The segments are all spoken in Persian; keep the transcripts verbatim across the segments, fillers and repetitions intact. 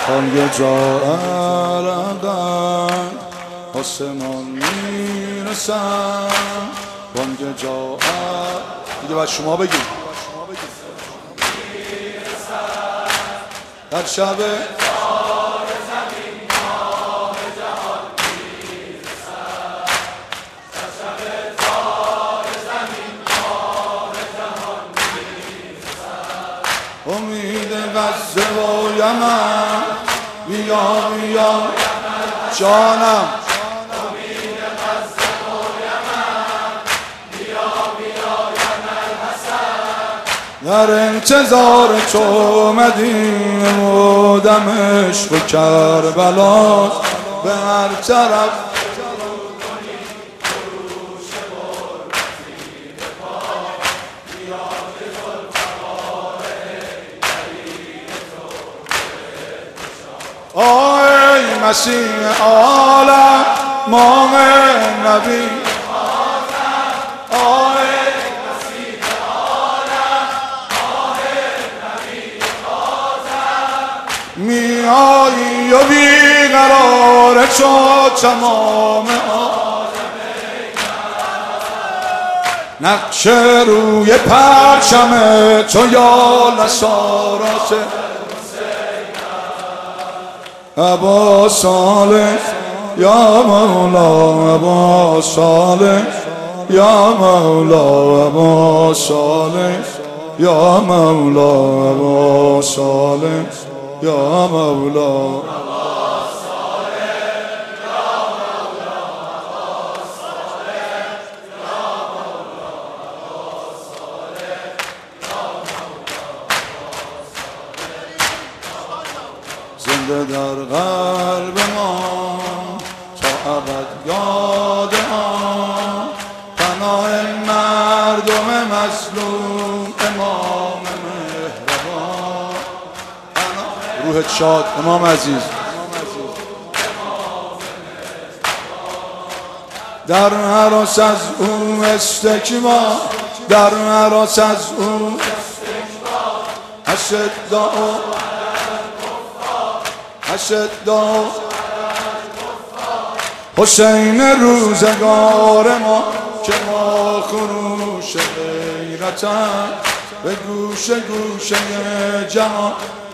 خانگ جا عرقن آسمان میرسن خانگ جا عرقن دیگه باید شما بگید در شب امید غزه و یمن بیا بیا جانم امید غزه و یمن بیا بیا یمن حسن در انتظار تو مدینه و دمشق و کربلاست به هر طرف آی مسیح عالم ماه نبی آی مسیح عالم ماه نبی خاتم میایی و بیقرار تو تمام عالم نقش روی پرچم تو یا نصارات ابا صالح یا مولا ابا صالح یا مولا ابا صالح یا مولا ابا صالح یا مولا زنده در قلب ما تا ابد یاد آن پناه مردم مظلوم امام مهربان روحت شاد امام عزیز در هراس از او استکبار در هراس از او اشداء اشداء حسین روزگار ما که ما خروش غیرتن به گوش گوشه جهان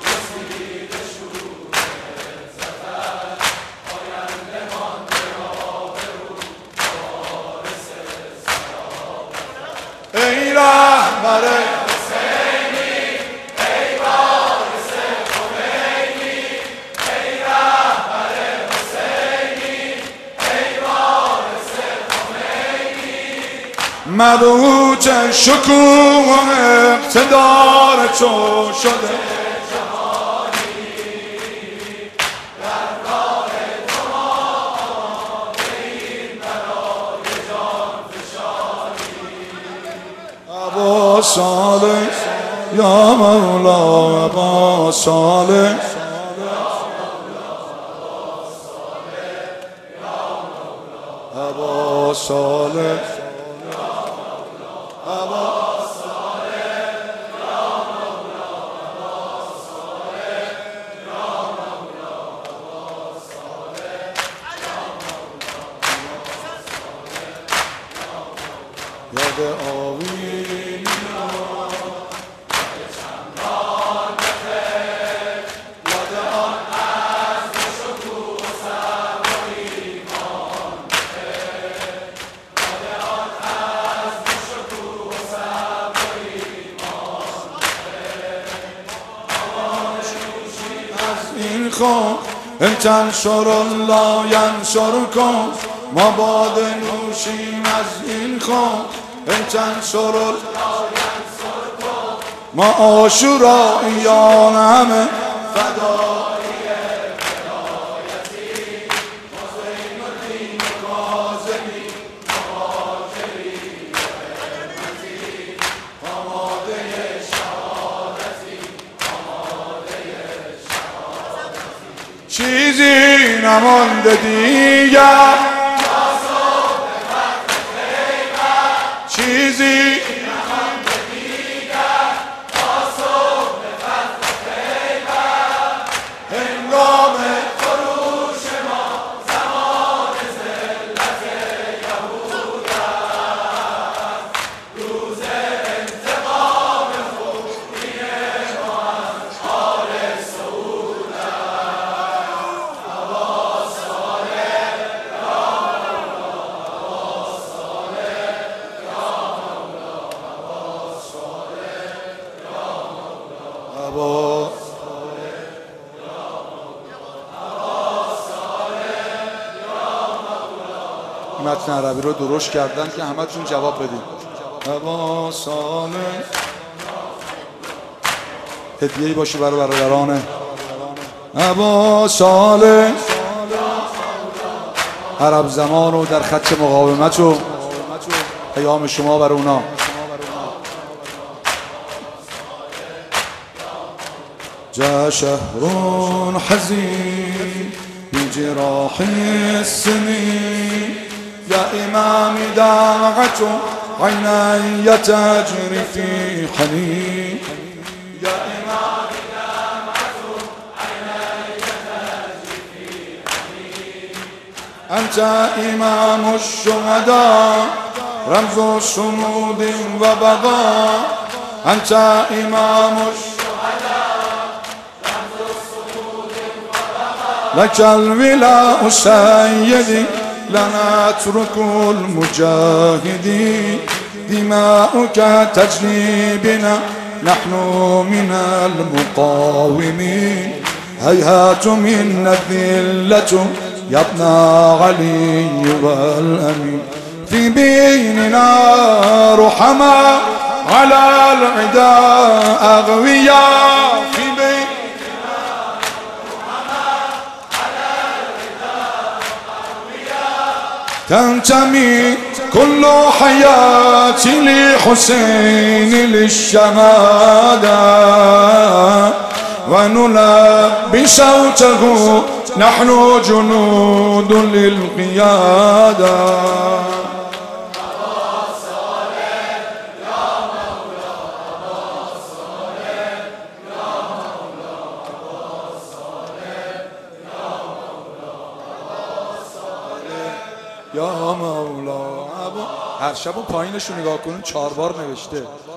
ای رهبر مبهوت شکوه و اقتدار تو شده در راه تو ما آمدیم برای جان فشانی ابا صالح یا مولا ابا صالح ابا صالح یاد آویل چندان بخیر یاد آن عزم و شکوه و صبر و ایمان بخیر یاد آن عزم و شکوه و صبر و ایمان بخیر از این خون ان تنصر الله ینصرکم ما باد نوشیم از این خون ان تنصر الله ینصرکم ما عاشوراییان همه فدایی ولایتی ما زین الدین کاظمی مهاجری حرمتی آماده شهادتی آماده شهادتی چیزی نمانده دیگر چیزی هنگام متن عربی رو درست کردن که همتون جواب بدید. ابا صالح هدیه‌ای باشه برای برادرانه. ابا صالح عرب زمان و در خط مقاومت و پیام شما برای اونا. جاء شهر حزين بجراح السنين يا إمام دمعة عيني تجري في حنين يا إمام دمعة عيني تجري في حنين أنت إمام الشهداء رمز صمود وبقاء أنت إمام الشهداء لك الولاء سيدي لا نترك المجاهدين دماؤك تجري بنا نحن من المقاومين هيهات منا الذلة يا ابن علي والأمين في بيننا رحماء على العداء أغوياء في بين تنتمي كل حياتي لحسين للشهادة ونلبي صوته نحن جنود للقيادة. یا مولا. هر شب اون پایینش رو نگاه کنون چهار بار نوشته